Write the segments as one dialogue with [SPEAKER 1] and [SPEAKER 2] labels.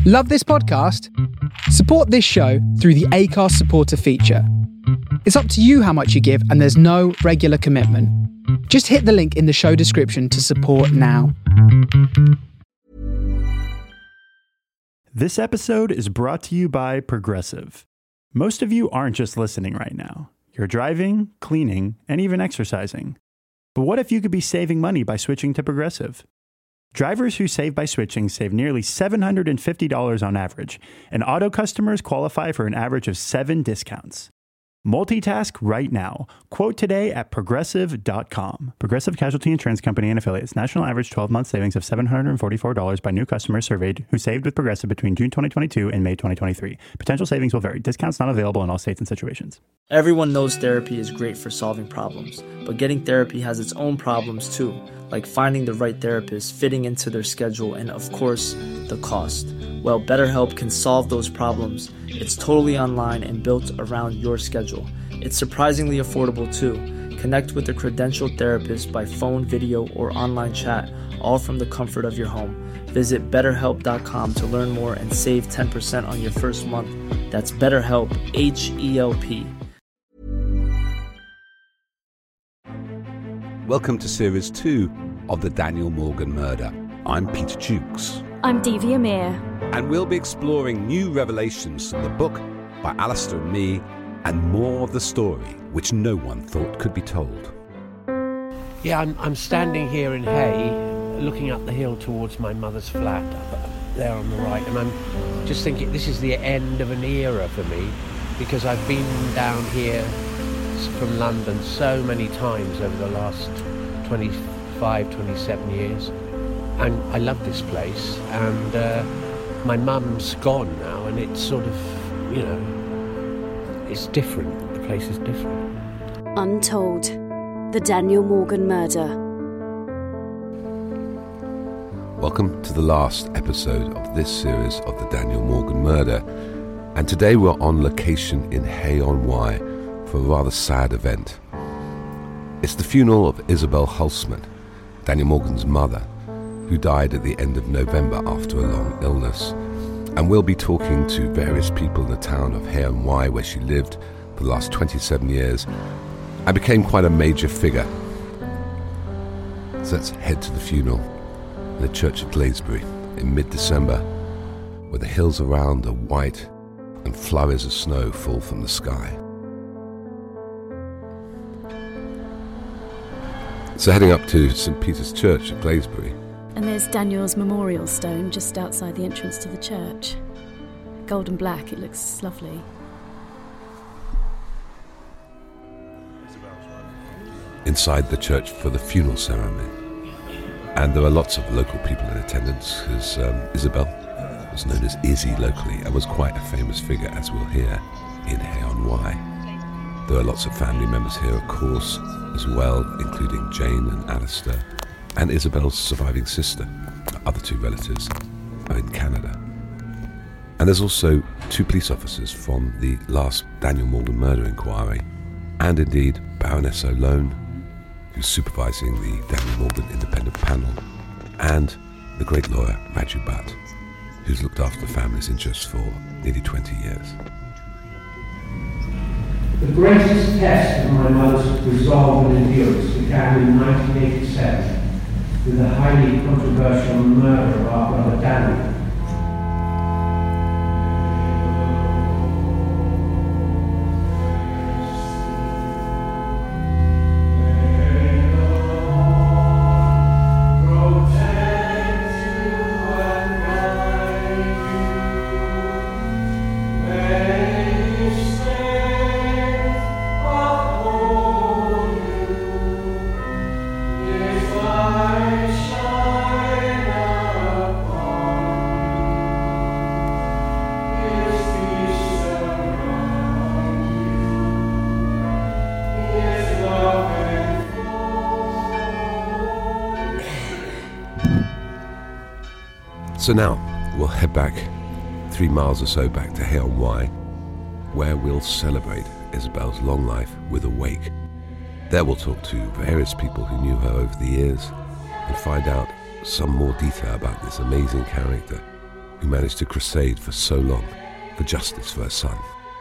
[SPEAKER 1] Love this podcast? Support this show through the Acast supporter feature. It's up to you how much you give, and there's no regular commitment. Just hit the link in the show description to support now.
[SPEAKER 2] This episode is brought to you by Progressive. Most of you aren't just listening right now. You're driving, cleaning, and even exercising. But what if you could be saving money by switching to Progressive? Drivers who save by switching save nearly $750 on average, and auto customers qualify for an average of 7 discounts. Multitask right now. Quote today at Progressive.com. Progressive Casualty Insurance Company and Affiliates. National average 12-month savings of $744 by new customers surveyed who saved with Progressive between June 2022 and May 2023. Potential savings will vary. Discounts not available in all states and situations.
[SPEAKER 3] Everyone knows therapy is great for solving problems, but getting therapy has its own problems too, like finding the right therapist, fitting into their schedule, and of course, the cost. Well, BetterHelp can solve those problems. It's totally online and built around your schedule. It's surprisingly affordable too. Connect with a credentialed therapist by phone, video, or online chat, all from the comfort of your home. Visit BetterHelp.com to learn more and save 10% on your first month. That's BetterHelp, H-E-L-P.
[SPEAKER 4] Welcome to Series 2 of The Daniel Morgan Murder. I'm Peter Jukes.
[SPEAKER 5] I'm Devi Amir.
[SPEAKER 4] And we'll be exploring new revelations from the book by Alistair and me, and more of the story which no one thought could be told.
[SPEAKER 6] Yeah, I'm standing here in Hay, looking up the hill towards my mother's flat, up there on the right, and I'm just thinking this is the end of an era for me, because I've been down here from London so many times over the last 25, 27 years. And I love this place, and my mum's gone now, and it's sort of, it's different. The place is different.
[SPEAKER 5] Untold. The Daniel Morgan Murder.
[SPEAKER 4] Welcome to the last episode of this series of The Daniel Morgan Murder. And today we're on location in Hay-on-Wye for a rather sad event. It's the funeral of Isabel Hulsman, Daniel Morgan's mother, who died at the end of November after a long illness. And we'll be talking to various people in the town of Hay-on-Wye, where she lived for the last 27 years and became quite a major figure. So let's head to the funeral in the church of Glaisbury in mid-December, where the hills around are white and flurries of snow fall from the sky. So heading up to St. Peter's Church at Glaisbury.
[SPEAKER 5] And there's Daniel's memorial stone just outside the entrance to the church. Gold and black, it looks lovely.
[SPEAKER 4] Inside the church for the funeral ceremony. And there are lots of local people in attendance, because Isabel was known as Izzy locally and was quite a famous figure, as we'll hear, in Hay-on-Wye. There are lots of family members here, of course, as well, including Jane and Alistair, and Isabel's surviving sister. Other 2 relatives are in Canada. And there's also 2 police officers from the last Daniel Morgan murder inquiry, and indeed Baroness O'Lone, who's supervising the Daniel Morgan independent panel, and the great lawyer Raju Bhatt, who's looked after the family's interests for nearly 20 years.
[SPEAKER 7] The greatest test of my mother's resolve and endurance began in 1987 with the highly controversial murder of our brother Daniel.
[SPEAKER 4] So now, we'll head back 3 miles or so back to Hay-on-Wye, where we'll celebrate Isabel's long life with a wake. There we'll talk to various people who knew her over the years and find out some more detail about this amazing character who managed to crusade for so long for justice for her son.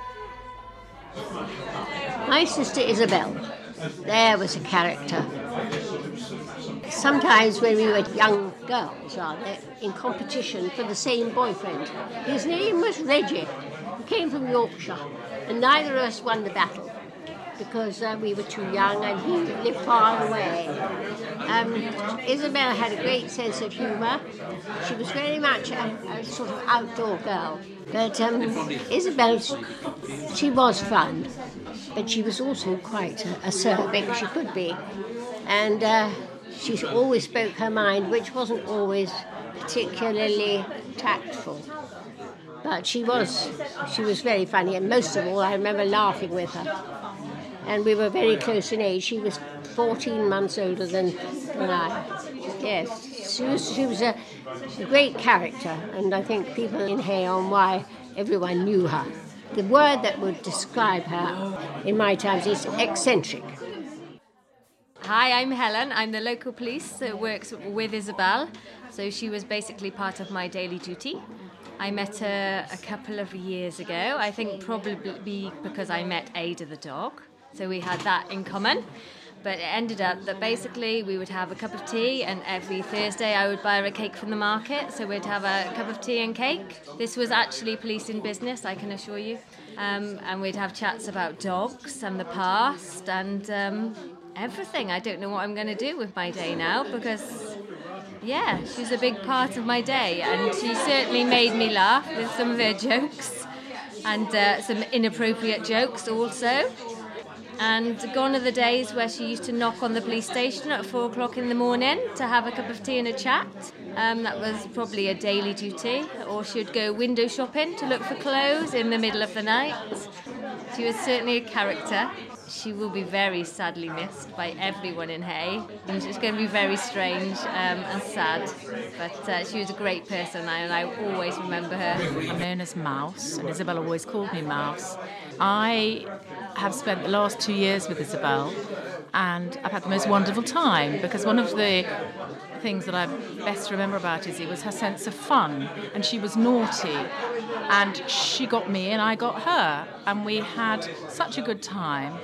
[SPEAKER 8] My sister Isabel, there was a character. Sometimes when we were young girls, in competition for the same boyfriend, his name was Reggie. He came from Yorkshire, and neither of us won the battle because we were too young and he lived far away. Isabel had a great sense of humour. She was very much a sort of outdoor girl. But Isabel, she was fun, but she was also quite acerbic, she could be. And she always spoke her mind, which wasn't always particularly tactful. But she was very funny, and most of all, I remember laughing with her. And we were very close in age. She was 14 months older than I. Yes, she was a great character, and I think people in Hay on why everyone knew her. The word that would describe her in my times is eccentric.
[SPEAKER 9] Hi, I'm Helen. I'm the local police that works with Isabel. So she was basically part of my daily duty. I met her a couple of years ago, I think probably because I met Ada the dog. So we had that in common. But it ended up that basically we would have a cup of tea, and every Thursday I would buy her a cake from the market. So we'd have a cup of tea and cake. This was actually police in business, I can assure you. And we'd have chats about dogs and the past and everything. I don't know what I'm going to do with my day now because, yeah, she's a big part of my day. And she certainly made me laugh with some of her jokes and some inappropriate jokes also. And gone are the days where she used to knock on the police station at 4 o'clock in the morning to have a cup of tea and a chat. That was probably a daily duty. Or she'd go window shopping to look for clothes in the middle of the night. She was certainly a character. She will be very sadly missed by everyone in Hay. And it's going to be very strange and sad. But she was a great person, and I always remember her.
[SPEAKER 10] I'm known as Mouse, and Isabel always called me Mouse. I have spent the last 2 years with Isabel, and I've had the most wonderful time, because one of the things that I best remember about Izzy was her sense of fun, and she was naughty, and she got me and I got her, and we had such a good time.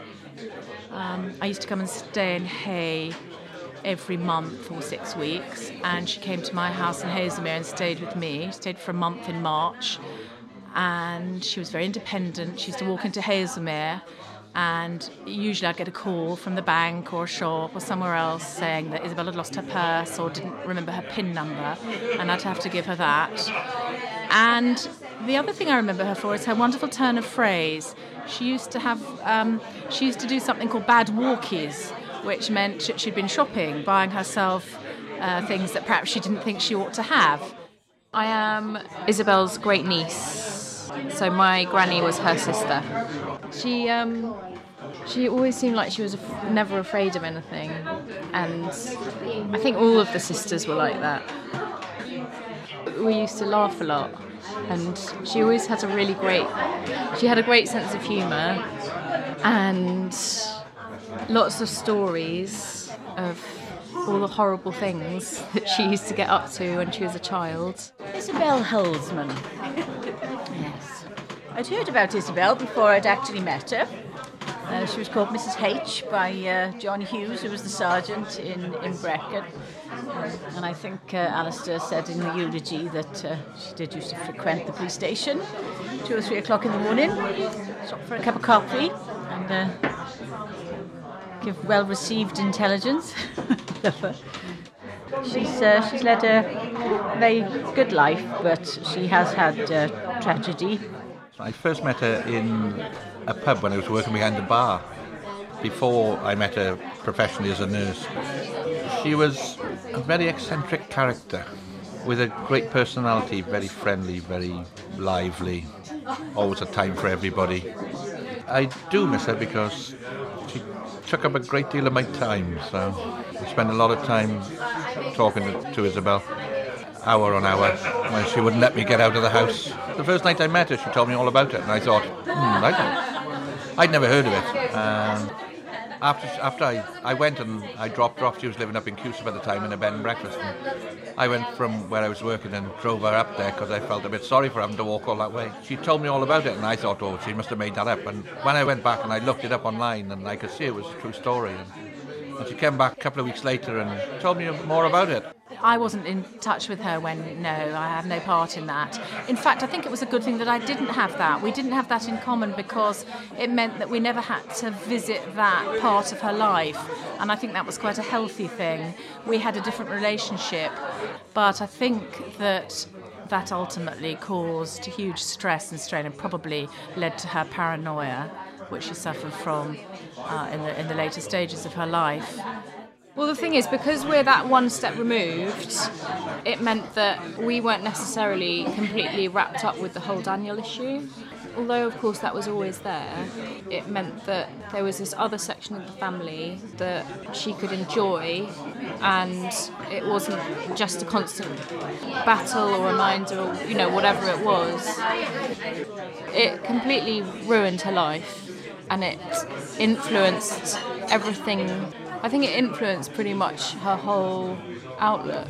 [SPEAKER 10] I used to come and stay in Hay every month or 6 weeks, and she came to my house in Haslemere and stayed with me. She stayed for a month in March, and she was very independent. She used to walk into Haslemere, and usually I'd get a call from the bank or a shop or somewhere else saying that Isabel had lost her purse or didn't remember her PIN number, and I'd have to give her that. And the other thing I remember her for is her wonderful turn of phrase. She used to do something called bad walkies, which meant she'd been shopping, buying herself things that perhaps she didn't think she ought to have.
[SPEAKER 11] I am Isabel's great niece, so my granny was her sister. She always seemed like she was never afraid of anything, and I think all of the sisters were like that. We used to laugh a lot, and she always had she had a great sense of humour and lots of stories of all the horrible things that she used to get up to when she was a child.
[SPEAKER 12] Isabel Holzman. Yes. I'd heard about Isabel before I'd actually met her. She was called Mrs. H by John Hughes, who was the sergeant in Brecon. And I think Alistair said in the eulogy that she did used to frequent the police station 2 or 3 o'clock in the morning, stop for a cup of coffee and give well-received intelligence. Love her. She's led a very good life, but she has had tragedy.
[SPEAKER 13] I first met her in a pub when I was working behind the bar, before I met her professionally as a nurse. She was a very eccentric character with a great personality, very friendly, very lively, always a time for everybody. I do miss her because she took up a great deal of my time, so I spent a lot of time talking to Isabel, hour on hour, when she wouldn't let me get out of the house. The first night I met her, she told me all about it, and I thought, I'd never heard of it. After I went and I dropped her off, she was living up in Cusip at the time in a bed and breakfast. And I went from where I was working and drove her up there because I felt a bit sorry for having to walk all that way. She told me all about it and I thought, oh, she must have made that up. And when I went back and I looked it up online and I could see it was a true story. And she came back a couple of weeks later and told me more about it.
[SPEAKER 10] I wasn't in touch with her when, no, I had no part in that. In fact, I think it was a good thing that I didn't have that. We didn't have that in common because it meant that we never had to visit that part of her life. And I think that was quite a healthy thing. We had a different relationship. But I think that ultimately caused huge stress and strain and probably led to her paranoia, which she suffered from in the later stages of her life.
[SPEAKER 11] Well, the thing is, because we're that one step removed, it meant that we weren't necessarily completely wrapped up with the whole Daniel issue. Although, of course, that was always there, it meant that there was this other section of the family that she could enjoy, and it wasn't just a constant battle or reminder or, you know, whatever it was. It completely ruined her life, and it influenced everything. I think it influenced pretty much her whole outlook.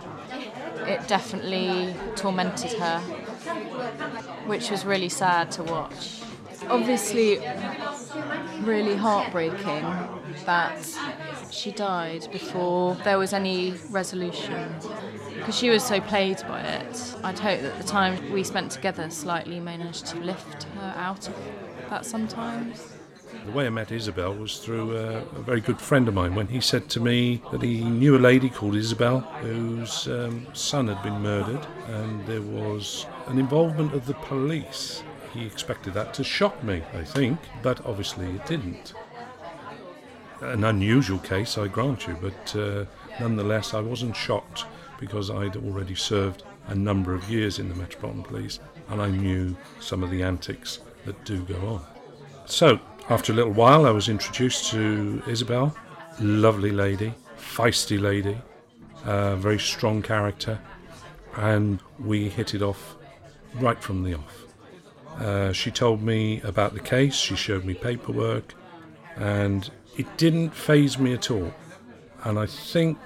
[SPEAKER 11] It definitely tormented her, which was really sad to watch. Obviously, really heartbreaking that she died before there was any resolution, because she was so plagued by it. I'd hope that the time we spent together slightly managed to lift her out of that sometimes.
[SPEAKER 14] The way I met Isabel was through a very good friend of mine when he said to me that he knew a lady called Isabel whose son had been murdered, and there was an involvement of the police. He expected that to shock me, I think, but obviously it didn't. An unusual case, I grant you, but nonetheless I wasn't shocked because I'd already served a number of years in the Metropolitan Police and I knew some of the antics that do go on. So, after a little while, I was introduced to Isabel. Lovely lady, feisty lady, very strong character, and we hit it off right from the off. She told me about the case, she showed me paperwork, and it didn't faze me at all. And I think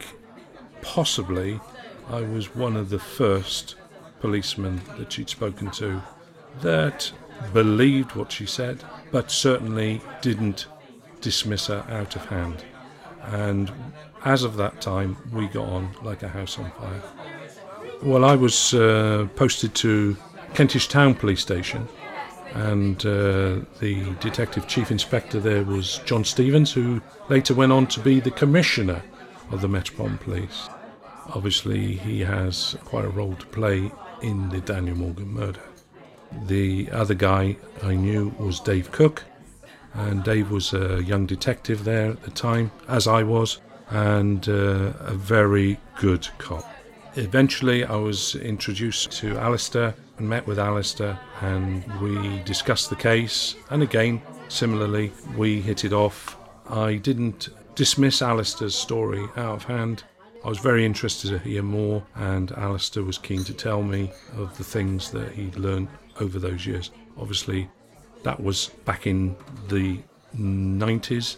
[SPEAKER 14] possibly I was one of the first policemen that she'd spoken to that believed what she said, but certainly didn't dismiss her out of hand. And as of that time, we got on like a house on fire. Well, I was posted to Kentish Town Police Station, and the Detective Chief Inspector there was John Stevens, who later went on to be the Commissioner of the Metropolitan Police. Obviously, he has quite a role to play in the Daniel Morgan murder. The other guy I knew was Dave Cook, and Dave was a young detective there at the time, as I was, and a very good cop. Eventually I was introduced to Alistair and met with Alistair, and we discussed the case, and again, similarly, we hit it off. I didn't dismiss Alistair's story out of hand. I was very interested to hear more, and Alistair was keen to tell me of the things that he'd learned over those years. Obviously, that was back in the 90s,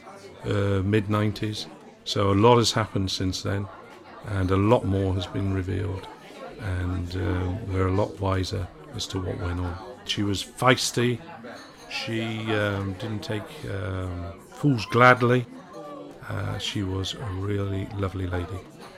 [SPEAKER 14] mid-90s, so a lot has happened since then, and a lot more has been revealed, and we're a lot wiser as to what went on. She was feisty, she didn't take fools gladly, she was a really lovely lady.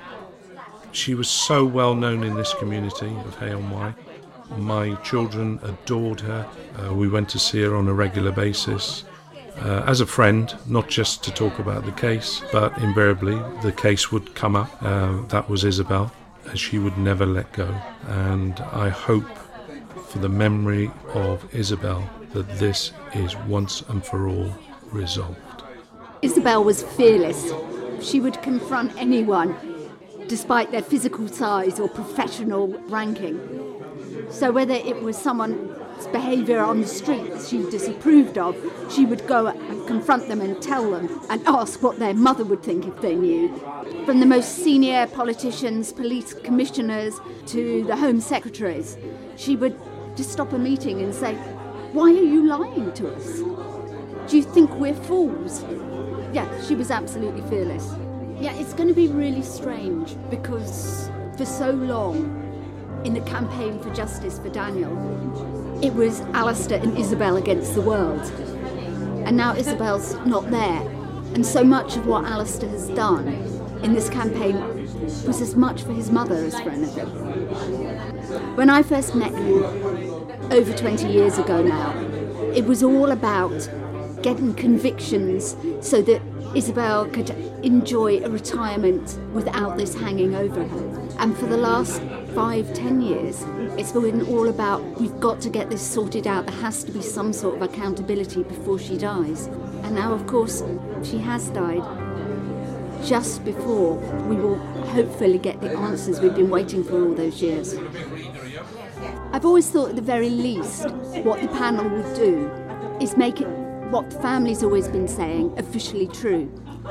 [SPEAKER 14] She was so well known in this community of Hay-on-Wye. My children adored her. We went to see her on a regular basis as a friend, not just to talk about the case, but invariably the case would come up. That was Isabel, and she would never let go. And I hope for the memory of Isabel that this is once and for all resolved.
[SPEAKER 15] Isabel was fearless. She would confront anyone, despite their physical size or professional ranking. So whether it was someone's behaviour on the street that she disapproved of, she would go and confront them and tell them and ask what their mother would think if they knew. From the most senior politicians, police commissioners to the Home Secretaries, she would just stop a meeting and say, "Why are you lying to us? Do you think we're fools?" Yeah, she was absolutely fearless. Yeah, it's going to be really strange because for so long in the campaign for justice for Daniel, it was Alistair and Isabel against the world. And now Isabel's not there. And so much of what Alistair has done in this campaign was as much for his mother as for anything. When I first met him, over 20 years ago now, it was all about getting convictions so that Isabel could enjoy a retirement without this hanging over her. And for the last 5-10 years, it's been all about, we've got to get this sorted out. There has to be some sort of accountability before she dies. And now, of course, she has died just before we will hopefully get the answers we've been waiting for all those years. I've always thought at the very least what the panel would do is make it, what the family's always been saying, officially true.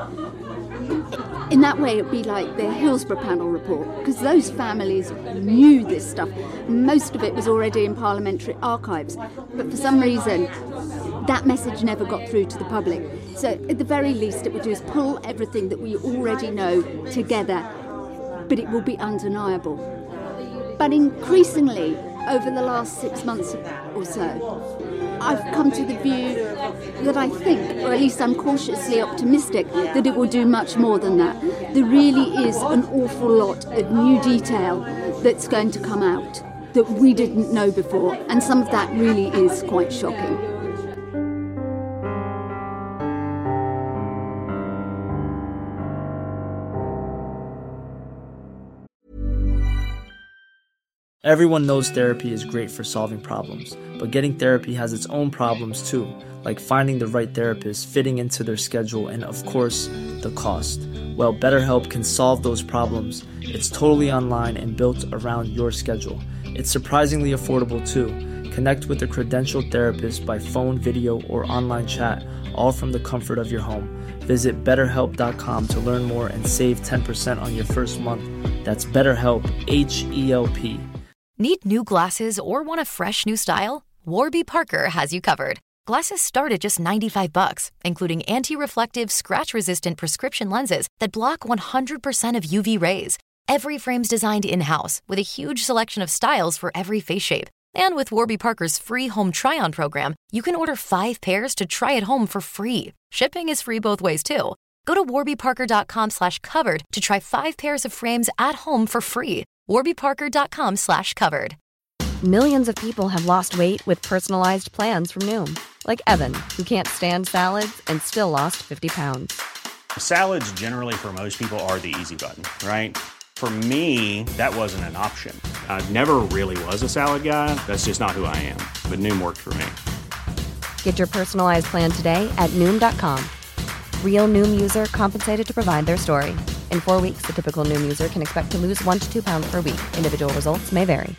[SPEAKER 15] In that way, it'd be like the Hillsborough panel report, because those families knew this stuff. Most of it was already in parliamentary archives, but for some reason, that message never got through to the public. So at the very least, it would do is pull everything that we already know together, but it will be undeniable. But increasingly, over the last 6 months or so, I've come to the view that I think, or at least I'm cautiously optimistic, that it will do much more than that. There really is an awful lot of new detail that's going to come out that we didn't know before, and some of that really is quite shocking.
[SPEAKER 3] Everyone knows therapy is great for solving problems, but getting therapy has its own problems too, like finding the right therapist, fitting into their schedule, and of course, the cost. Well, BetterHelp can solve those problems. It's totally online and built around your schedule. It's surprisingly affordable too. Connect with a credentialed therapist by phone, video, or online chat, all from the comfort of your home. Visit BetterHelp.com to learn more and save 10% on your first month. That's BetterHelp, H-E-L-P.
[SPEAKER 16] Need new glasses or want a fresh new style? Warby Parker has you covered. Glasses start at just $95, including anti-reflective, scratch-resistant prescription lenses that block 100% of UV rays. Every frame's designed in-house with a huge selection of styles for every face shape. And with Warby Parker's free home try-on program, you can order 5 pairs to try at home for free. Shipping is free both ways, too. Go to warbyparker.com/covered to try 5 pairs of frames at home for free. warbyparker.com/covered.
[SPEAKER 17] Millions of people have lost weight with personalized plans from Noom. Like Evan, who can't stand salads and still lost 50 pounds.
[SPEAKER 18] Salads generally for most people are the easy button, right? For me, that wasn't an option. I never really was a salad guy. That's just not who I am. But Noom worked for me.
[SPEAKER 17] Get your personalized plan today at Noom.com. Real Noom user compensated to provide their story. In 4 weeks, the typical Noom user can expect to lose 1 to 2 pounds per week. Individual results may vary.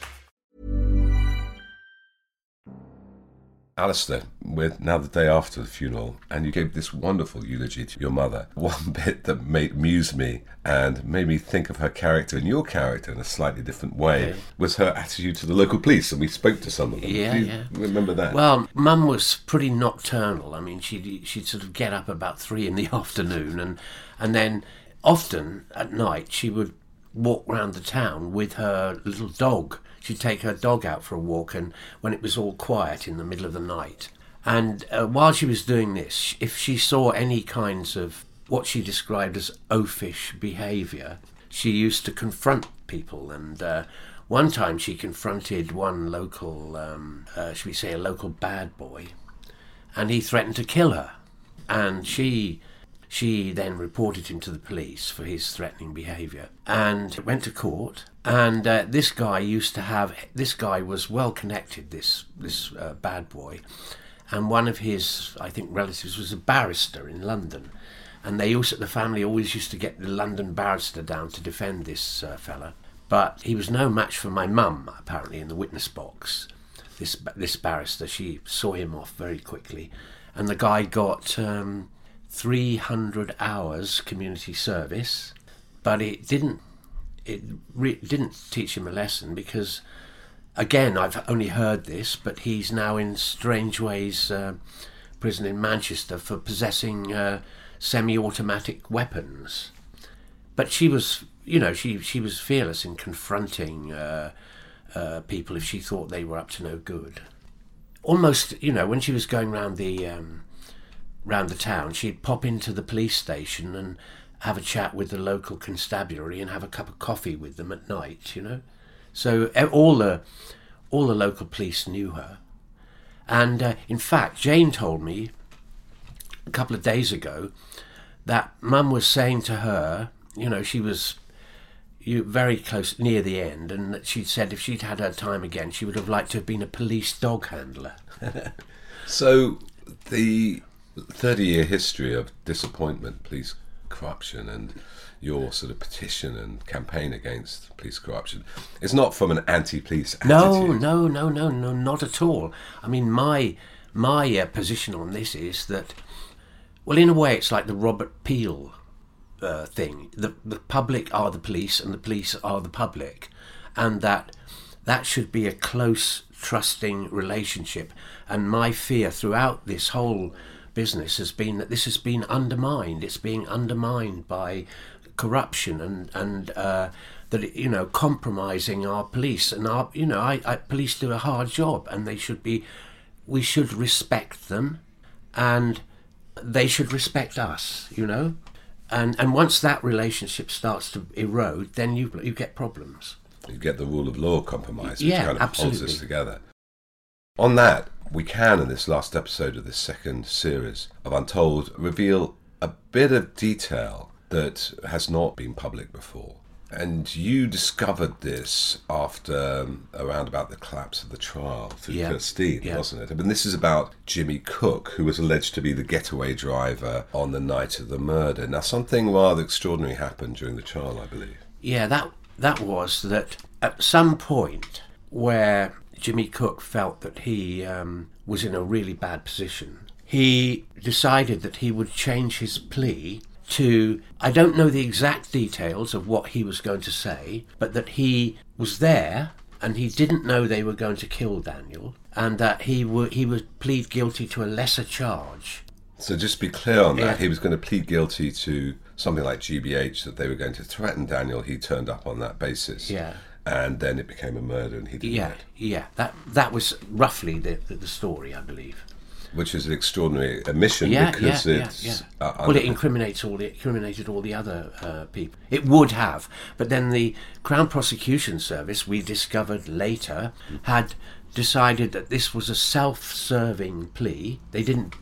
[SPEAKER 4] Alistair, we're now the day after the funeral, and you gave this wonderful eulogy to your mother. One bit that amused me and made me think of her character and your character in a slightly different way was her attitude to the local police, and we spoke to some of them. Do you remember that?
[SPEAKER 6] Well, Mum was pretty nocturnal. I mean, she'd sort of get up about 3 in the afternoon, and then often at night she would walk round the town with her little dog. She'd take her dog out for a walk, and when it was all quiet in the middle of the night. And while she was doing this, if she saw any kinds of what she described as oafish behaviour, she used to confront people. And one time she confronted one local, should we say a local bad boy, and he threatened to kill her. And she then reported him to the police for his threatening behaviour and went to court. And this guy was well connected, this bad boy. And one of his, I think, relatives was a barrister in London. And the family always used to get the London barrister down to defend this fella. But he was no match for my mum, apparently, in the witness box. This barrister, she saw him off very quickly. And the guy got 300 hours community service, but it didn't teach him a lesson, because again, I've only heard this, but he's now in Strangeways prison in Manchester for possessing semi-automatic weapons. But she was, you know, she was fearless in confronting people if she thought they were up to no good. Almost, you know, when she was going round the town, she'd pop into the police station and have a chat with the local constabulary and have a cup of coffee with them at night, you know. So all the local police knew her. And in fact, Jane told me a couple of days ago that Mum was saying to her, you know, she was very close, near the end, and that she'd said if she'd had her time again, she would have liked to have been a police dog handler.
[SPEAKER 4] So the 30-year history of disappointment, police corruption, and your sort of petition and campaign against police corruption, it's not from an anti-police attitude.
[SPEAKER 6] No, not at all. I mean, my position on this is that, well, in a way, it's like the Robert Peel thing. The public are the police, and the police are the public, and that should be a close, trusting relationship. And my fear throughout this whole business has been that this has been undermined. It's being undermined by corruption and that, you know, compromising our police. And our, you know, police do a hard job, and we should respect them, and they should respect us, you know. And once that relationship starts to erode, then you get problems.
[SPEAKER 4] You get the rule of law compromise, which
[SPEAKER 6] yeah,
[SPEAKER 4] kind of
[SPEAKER 6] absolutely.
[SPEAKER 4] holds us together. On that, we can, in this last episode of this second series of Untold, reveal a bit of detail that has not been public before. And you discovered this after around about the collapse of the trial through Christine, wasn't it? I mean, this is about Jimmy Cook, who was alleged to be the getaway driver on the night of the murder. Now, something rather extraordinary happened during the trial, I believe.
[SPEAKER 6] Yeah, that was that at some point where Jimmy Cook felt that he was in a really bad position, he decided that he would change his plea to, I don't know the exact details of what he was going to say, but that he was there and he didn't know they were going to kill Daniel, and that he would plead guilty to a lesser charge.
[SPEAKER 4] So just be clear on that, he was going to plead guilty to something like GBH, that they were going to threaten Daniel. He turned up on that basis.
[SPEAKER 6] Yeah.
[SPEAKER 4] And then it became a murder and he denied.
[SPEAKER 6] Yeah. That was roughly the story, I believe.
[SPEAKER 4] Which is an extraordinary admission because it's...
[SPEAKER 6] Well, it incriminated all the other people. It would have, but then the Crown Prosecution Service, we discovered later, had decided that this was a self-serving plea. They didn't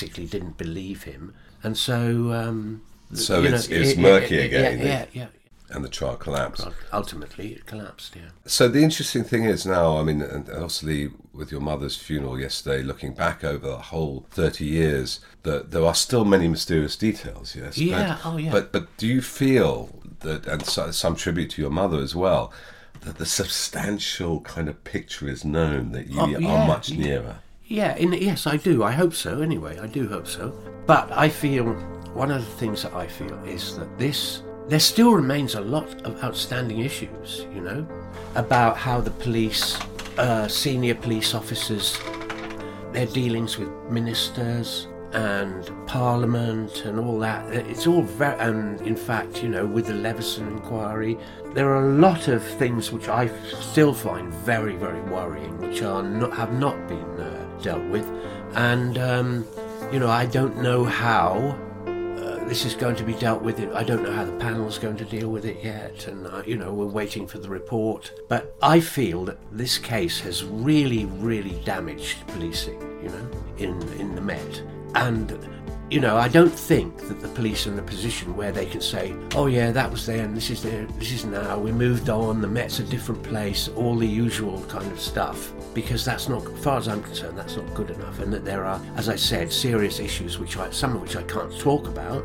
[SPEAKER 6] believe him, and so...
[SPEAKER 4] so it's murky again.
[SPEAKER 6] Yeah.
[SPEAKER 4] And the trial collapsed.
[SPEAKER 6] Ultimately, it collapsed, yeah.
[SPEAKER 4] So the interesting thing is now, I mean, and obviously with your mother's funeral yesterday, looking back over the whole 30 years, that there are still many mysterious details, yes?
[SPEAKER 6] Yeah,
[SPEAKER 4] But do you feel that, and some tribute to your mother as well, that the substantial kind of picture is known, that you are much nearer?
[SPEAKER 6] Yeah, yes, I do. I hope so, anyway. I do hope so. But I feel, one of the things that I feel is that there still remains a lot of outstanding issues, you know, about how the police, senior police officers, their dealings with ministers and Parliament and all that. It's all very, and in fact, you know, with the Leveson inquiry, there are a lot of things which I still find very, very worrying, which have not been dealt with. And, you know, I don't know how this is going to be dealt with. I don't know how the panel's going to deal with it yet, and you know, we're waiting for the report. But I feel that this case has really, really damaged policing, you know, in the Met. And you know, I don't think that the police are in a position where they can say, oh yeah, that was there and this is now, we moved on, the Met's a different place, all the usual kind of stuff, because that's not, as far as I'm concerned, that's not good enough. And that there are, as I said, serious issues some of which I can't talk about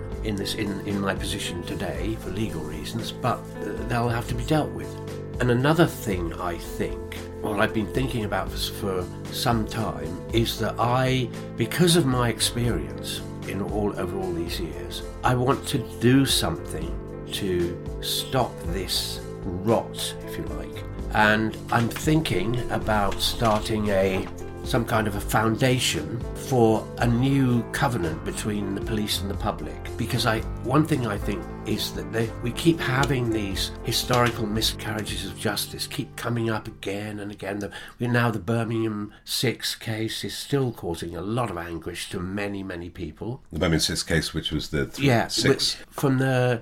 [SPEAKER 6] in my position today for legal reasons, but they'll have to be dealt with. And another thing I think, what I've been thinking about for some time, is that because of my experience over all these years, I want to do something to stop this rot, if you like. And I'm thinking about starting a some kind of a foundation for a new covenant between the police and the public. Because one thing I think is that we keep having these historical miscarriages of justice keep coming up again and again. The Birmingham 6 case is still causing a lot of anguish to many, many people.
[SPEAKER 4] The Birmingham 6 case, which was the 6
[SPEAKER 6] from the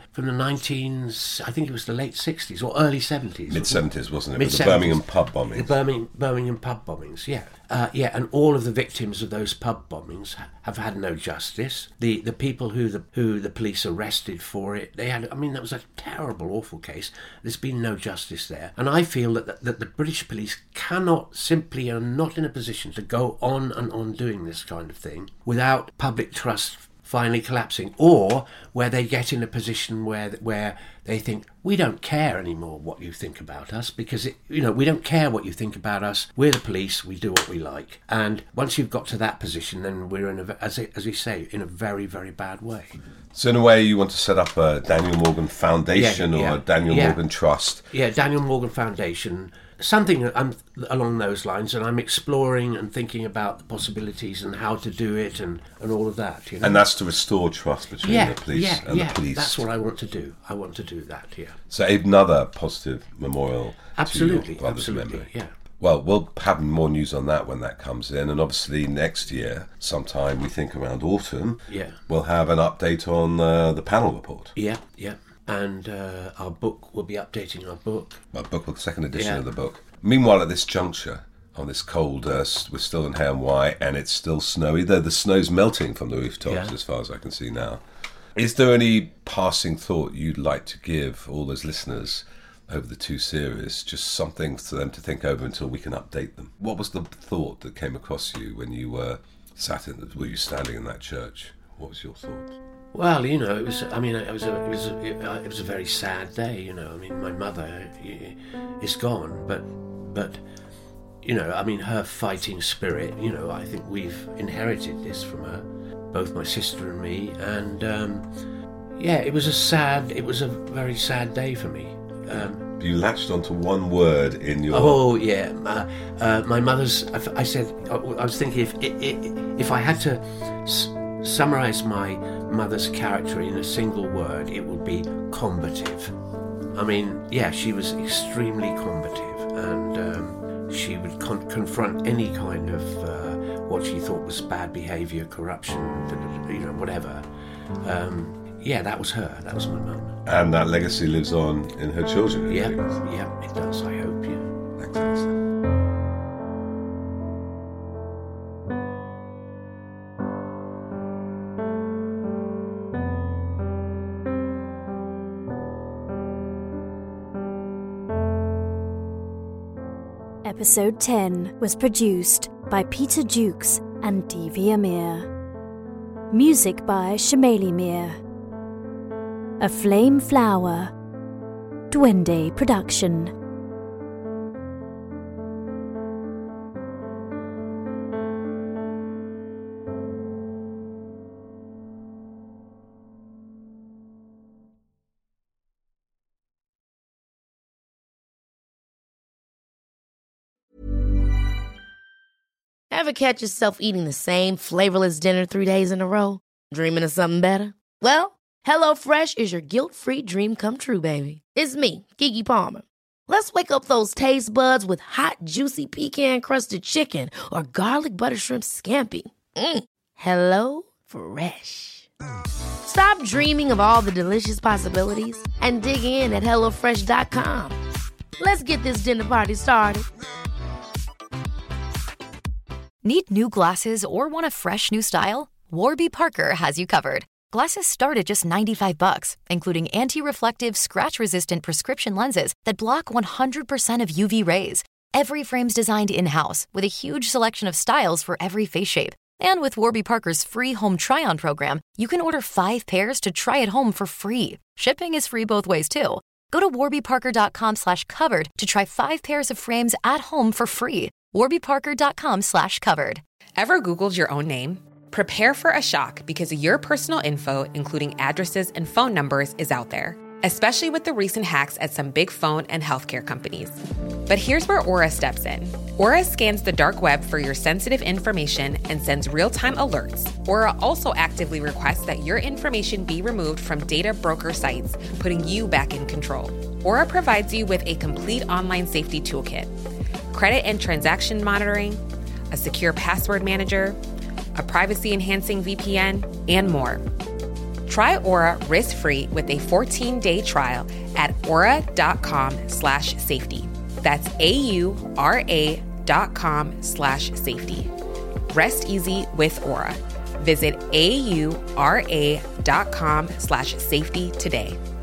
[SPEAKER 6] 19s, I think it was the late 60s or early 70s.
[SPEAKER 4] Mid-70s, wasn't it?
[SPEAKER 6] Mid-70s.
[SPEAKER 4] The Birmingham pub bombings.
[SPEAKER 6] The Birmingham pub bombings, yeah. And all of the victims of those pub bombings have had no justice. The people who the police arrested for it, that was a terrible, awful case. There's been no justice there. And I feel that the British police cannot simply are not in a position to go on and on doing this kind of thing without public trust finally collapsing, or where they get in a position where they think, we don't care anymore what you think about us, because we don't care what you think about us. We're the police. We do what we like. And once you've got to that position, then we're as you say, in a very, very bad way.
[SPEAKER 4] So in a way, you want to set up a Daniel Morgan Foundation or a Daniel Morgan Trust.
[SPEAKER 6] Yeah, Daniel Morgan Foundation. Something along those lines, and I'm exploring and thinking about the possibilities and how to do it and all of that.
[SPEAKER 4] And that's to restore trust between the police and the police.
[SPEAKER 6] That's what I want to do. I want to do that,
[SPEAKER 4] So another positive memorial
[SPEAKER 6] absolutely,
[SPEAKER 4] to your brother's
[SPEAKER 6] absolutely,
[SPEAKER 4] memory.
[SPEAKER 6] yeah.
[SPEAKER 4] Well, we'll have more news on that when that comes in, and obviously next year, sometime we think around autumn, we'll have an update on the panel report.
[SPEAKER 6] Yeah. And our book, we'll be updating our book.
[SPEAKER 4] The second edition of the book. Meanwhile, at this juncture, on this cold, we're still in Hay and Wye, and it's still snowy, though the snow's melting from the rooftops as far as I can see now. Is there any passing thought you'd like to give all those listeners over the 2 series, just something for them to think over until we can update them? What was the thought that came across you when you were standing in that church? What was your thought?
[SPEAKER 6] Well, it was a very sad day. My mother is gone, but her fighting spirit. I think we've inherited this from her, both my sister and me. And it was a very sad day for me.
[SPEAKER 4] You latched onto one word in your...
[SPEAKER 6] Oh, yeah. My mother's... I was thinking if I had to summarise my mother's character in a single word, it would be combative. She was extremely combative, and she would confront any kind of what she thought was bad behaviour, corruption, whatever. That was her. That was my mum.
[SPEAKER 4] And that legacy lives on in her children.
[SPEAKER 6] Yeah, it does, I hope,
[SPEAKER 4] Thanks, Alison.
[SPEAKER 19] Episode 10 was produced by Peter Jukes and D.V. Amir. Music by Shamaili Mir. A Flame Flower. Duende Production.
[SPEAKER 20] Ever catch yourself eating the same flavorless dinner 3 days in a row? Dreaming of something better? Well, HelloFresh is your guilt-free dream come true, baby. It's me, Keke Palmer. Let's wake up those taste buds with hot, juicy pecan-crusted chicken or garlic butter shrimp scampi. Hello Fresh. Stop dreaming of all the delicious possibilities and dig in at HelloFresh.com. Let's get this dinner party started.
[SPEAKER 16] Need new glasses or want a fresh new style? Warby Parker has you covered. Glasses start at just $95, including anti-reflective, scratch-resistant prescription lenses that block 100% of UV rays. Every frame's designed in-house with a huge selection of styles for every face shape. And with Warby Parker's free home try-on program, you can order 5 pairs to try at home for free. Shipping is free both ways, too. Go to warbyparker.com/covered to try 5 pairs of frames at home for free. warbyparker.com/covered.
[SPEAKER 21] Ever Googled your own name? Prepare for a shock because your personal info, including addresses and phone numbers, is out there. especially with the recent hacks at some big phone and healthcare companies. But here's where Aura steps in. Aura scans the dark web for your sensitive information and sends real-time alerts. Aura also actively requests that your information be removed from data broker sites, putting you back in control. Aura provides you with a complete online safety toolkit, credit and transaction monitoring, a secure password manager, a privacy-enhancing VPN, and more. Try Aura risk-free with a 14-day trial at aura.com/safety. That's AURA.com/safety. Rest easy with Aura. Visit AURA.com/safety today.